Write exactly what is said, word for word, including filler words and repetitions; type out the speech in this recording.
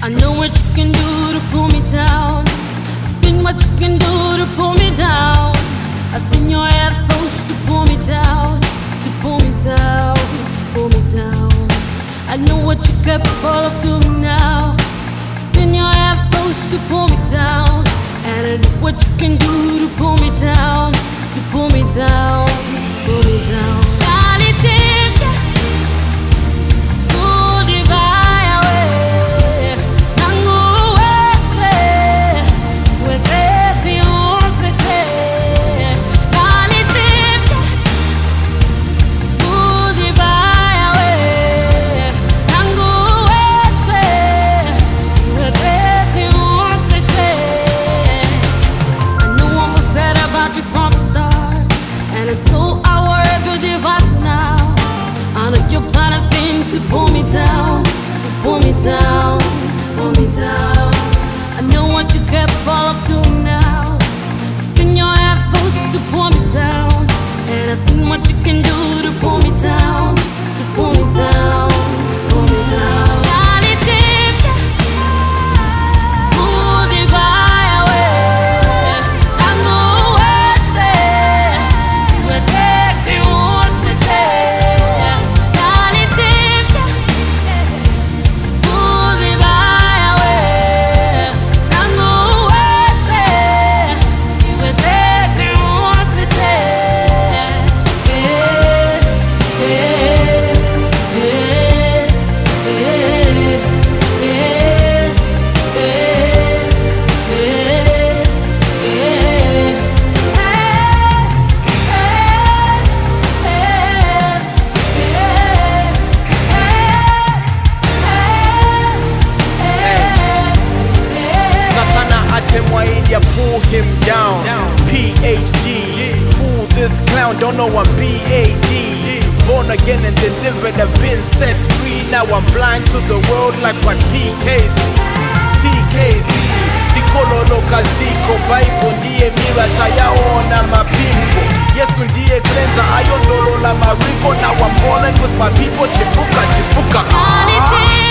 I know what you can do to pull me down. I've seen what you can do to pull me down. I've seen your efforts to pull me down, to pull me down, pull me down. I know what you're capable of doing now. I've seen your efforts to pull me down, and I know what you can do to pull me down, to pull me down, pull me down. Pull me down, to pull me down, pull me down. I know what you're capable of doing now. I've seen your efforts to pull me down, and I've seen what you can do to pull me down, to pull me down, pull me down. Pull him down, P H D. Fool this clown, don't know I'm B A D. Born again and delivered, I've been set free. Now I'm blind to the world like what P K C. T K Z, Tikololo Kaziko, Bible ndiye mira tayaona mapimbo. Yesu ndiye cleanser, ayondolo la mariko. Now I'm balling with my people, chifuka, chifuka.